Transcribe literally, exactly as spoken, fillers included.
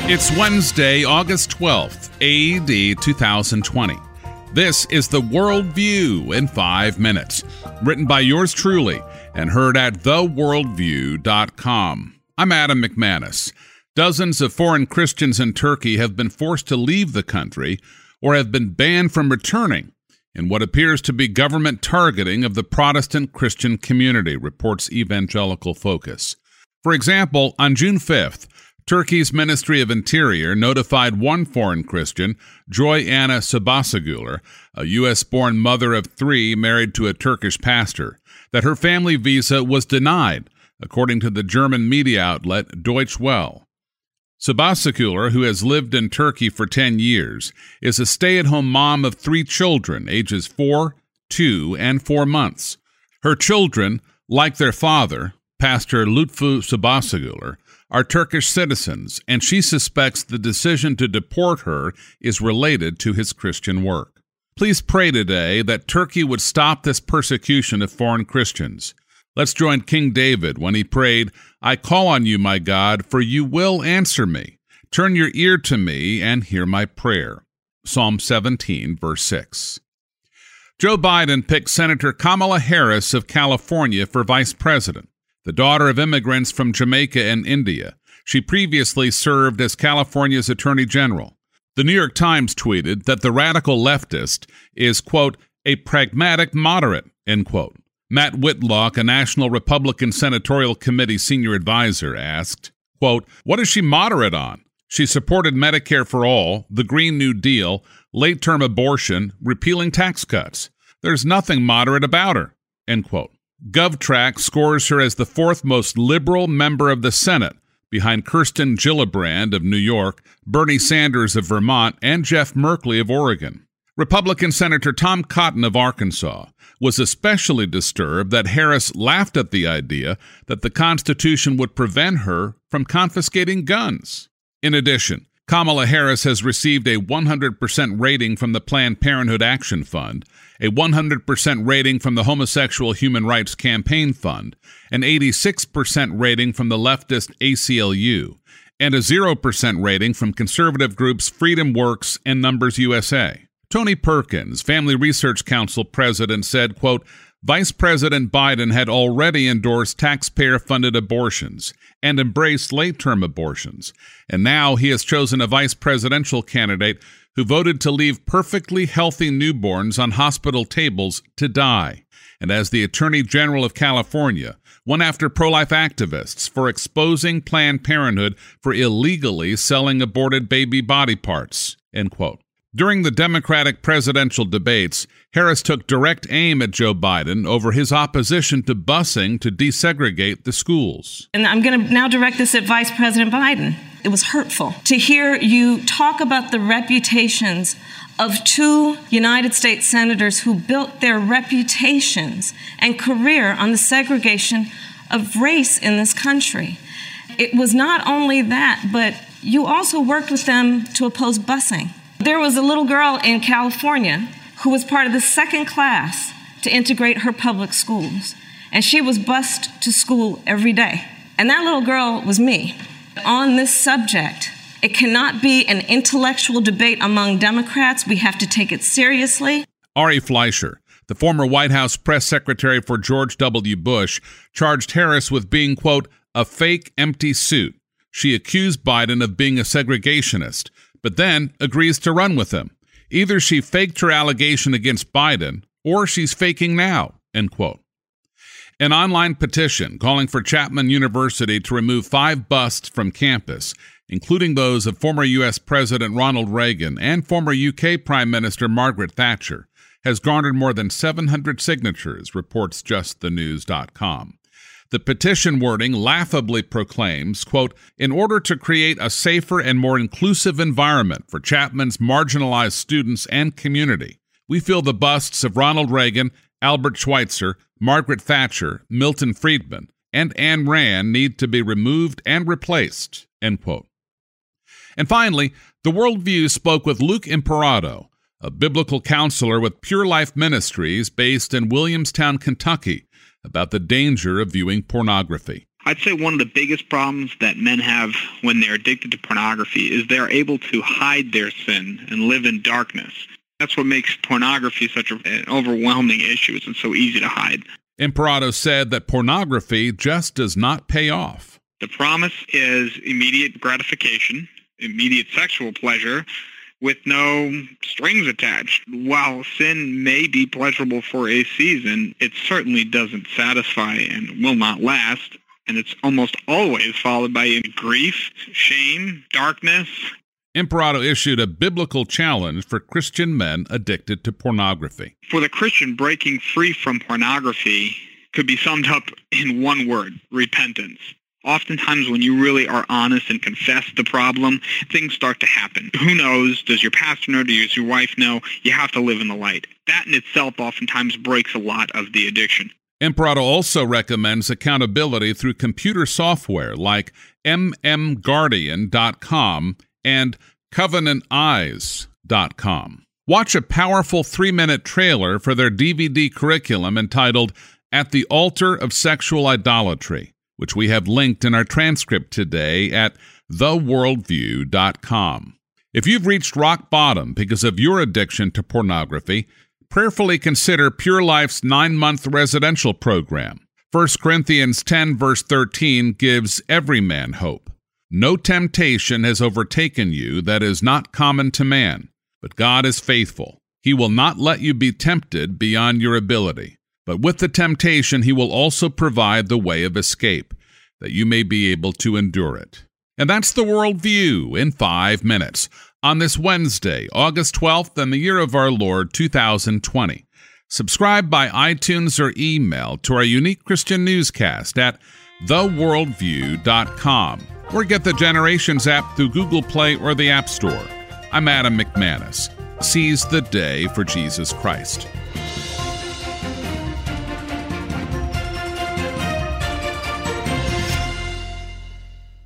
It's Wednesday, August twelfth, A D two thousand twenty. This is the World View in five minutes, written by yours truly and heard at the world view dot com. I'm Adam McManus. Dozens of foreign Christians in Turkey have been forced to leave the country or have been banned from returning in what appears to be government targeting of the Protestant Christian community, reports Evangelical Focus. For example, on June fifth, Turkey's Ministry of Interior notified one foreign Christian, Joy Anna Sabasagüler, a U S-born mother of three married to a Turkish pastor, that her family visa was denied, according to the German media outlet Deutsche Welle. Sabasagüler, who has lived in Turkey for ten years, is a stay-at-home mom of three children, ages four, two, and four months. Her children, like their father, Pastor Lutfu Sabasagüler, are Turkish citizens, and she suspects the decision to deport her is related to his Christian work. Please pray today that Turkey would stop this persecution of foreign Christians. Let's join King David when he prayed, "I call on you, my God, for you will answer me. Turn your ear to me and hear my prayer." Psalm seventeen, verse six. Joe Biden picked Senator Kamala Harris of California for vice president. The daughter of immigrants from Jamaica and India, she previously served as California's Attorney General. The New York Times tweeted that the radical leftist is, quote, a pragmatic moderate, end quote. Matt Whitlock, a National Republican Senatorial Committee senior advisor, asked, quote, what is she moderate on? She supported Medicare for all, the Green New Deal, late-term abortion, repealing tax cuts. There's nothing moderate about her, end quote. GovTrack scores her as the fourth most liberal member of the Senate, behind Kirsten Gillibrand of New York, Bernie Sanders of Vermont, and Jeff Merkley of Oregon. Republican Senator Tom Cotton of Arkansas was especially disturbed that Harris laughed at the idea that the Constitution would prevent her from confiscating guns. In addition, Kamala Harris has received a one hundred percent rating from the Planned Parenthood Action Fund, a one hundred percent rating from the Homosexual Human Rights Campaign Fund, an eighty-six percent rating from the leftist A C L U, and a zero percent rating from conservative groups Freedom Works and Numbers U S A. Tony Perkins, Family Research Council president, said, quote, Vice President Biden had already endorsed taxpayer-funded abortions and embraced late-term abortions, and now he has chosen a vice presidential candidate who voted to leave perfectly healthy newborns on hospital tables to die, and as the Attorney General of California, went after pro-life activists for exposing Planned Parenthood for illegally selling aborted baby body parts, end quote. During the Democratic presidential debates, Harris took direct aim at Joe Biden over his opposition to busing to desegregate the schools. And I'm going to now direct this at Vice President Biden. It was hurtful to hear you talk about the reputations of two United States senators who built their reputations and career on the segregation of race in this country. It was not only that, but you also worked with them to oppose busing. There was a little girl in California who was part of the second class to integrate her public schools, and she was bused to school every day. And that little girl was me. On this subject, it cannot be an intellectual debate among Democrats. We have to take it seriously. Ari Fleischer, the former White House press secretary for George W. Bush, charged Harris with being, quote, a fake empty suit. She accused Biden of being a segregationist, but then agrees to run with him. Either she faked her allegation against Biden, or she's faking now, end quote. An online petition calling for Chapman University to remove five busts from campus, including those of former U S President Ronald Reagan and former U K Prime Minister Margaret Thatcher, has garnered more than seven hundred signatures, reports just the news dot com. The petition wording laughably proclaims, quote, in order to create a safer and more inclusive environment for Chapman's marginalized students and community, we feel the busts of Ronald Reagan, Albert Schweitzer, Margaret Thatcher, Milton Friedman, and Ayn Rand need to be removed and replaced, end quote. And finally, the Worldview spoke with Luke Imperato, a biblical counselor with Pure Life Ministries based in Williamstown, Kentucky, about the danger of viewing pornography. I'd say one of the biggest problems that men have when they're addicted to pornography is they're able to hide their sin and live in darkness. That's what makes pornography such an overwhelming issue. It's so easy to hide. Imperato said that pornography just does not pay off. The promise is immediate gratification, immediate sexual pleasure, with no strings attached. While sin may be pleasurable for a season, it certainly doesn't satisfy and will not last. And it's almost always followed by grief, shame, darkness. Imperato issued a biblical challenge for Christian men addicted to pornography. For the Christian, breaking free from pornography could be summed up in one word: repentance. Oftentimes when you really are honest and confess the problem, things start to happen. Who knows? Does your pastor know? Does your wife know? You have to live in the light. That in itself oftentimes breaks a lot of the addiction. Imperato also recommends accountability through computer software like m m guardian dot com and covenant eyes dot com. Watch a powerful three-minute trailer for their D V D curriculum entitled At the Altar of Sexual Idolatry, which we have linked in our transcript today at the worldview dot com. If you've reached rock bottom because of your addiction to pornography, prayerfully consider Pure Life's nine-month residential program. First Corinthians ten, verse thirteen gives every man hope. No temptation has overtaken you that is not common to man, but God is faithful. He will not let you be tempted beyond your ability, but with the temptation he will also provide the way of escape, that you may be able to endure it. And that's the Worldview in five minutes on this Wednesday, August twelfth, in the year of our Lord, two thousand twenty. Subscribe by iTunes or email to our unique Christian newscast at the worldview dot com. Or get the Generations app through Google Play or the App Store. I'm Adam McManus. Seize the day for Jesus Christ.